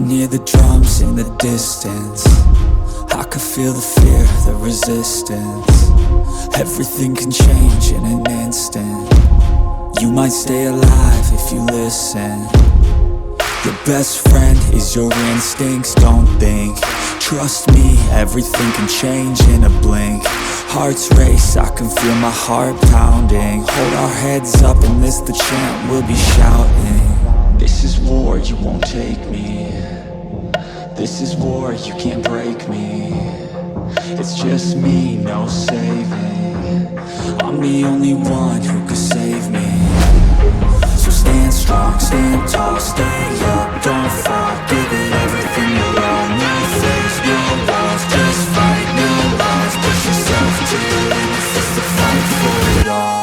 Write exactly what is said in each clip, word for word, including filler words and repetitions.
hear the drums in the distance. I can feel the fear, the resistance. Everything can change in an instant. You might stay alive if you listen. Your best friend is your instincts, don't think. Trust me, everything can change in a blink. Hearts race, I can feel my heart pounding. Hold our heads up and this the chant we'll be shouting. This is war, you won't take me. This is war, you can't break me. It's just me, no saving. I'm the only one who could save me. So stand strong, stand tall, stay up, don't fall. Give it everything you own. No fears, no walls, just fight, no lies. Push yourself to the limit, it's the fight for it all.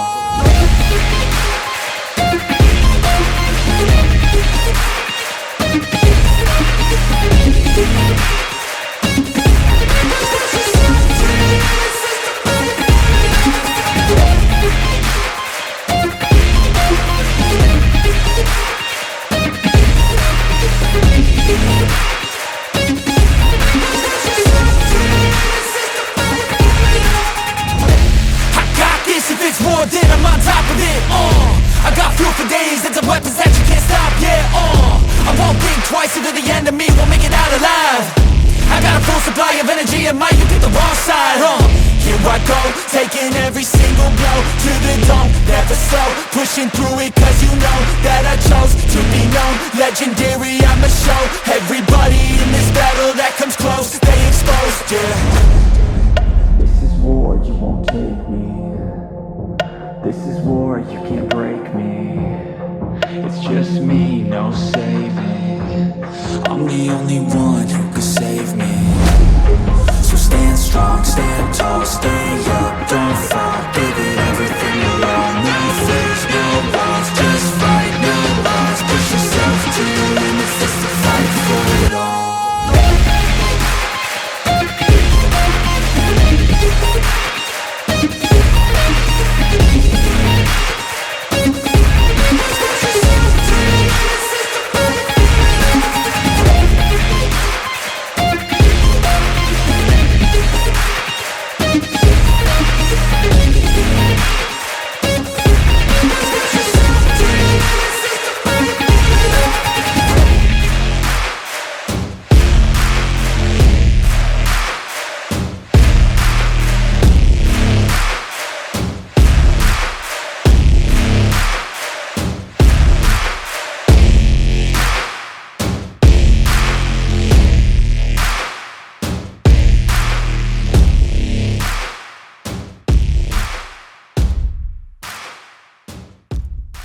Then I'm on top of it, uh I got fuel for days, it's a weapons that you can't stop, yeah, uh I won't think twice, into the enemy won't make it out alive. I got a full supply of energy and might, you pick the wrong side, huh? Here I go, taking every single blow to the dome, never slow, pushing through it cause you know that I chose to be known, legendary, I'ma show everybody in this battle that comes close, they exposed, yeah. This is war, you won't take me. This is war, you can't break me. It's just me, no saving. I'm the only one who could save me. So stand strong, stand tall, stay up, don't fall.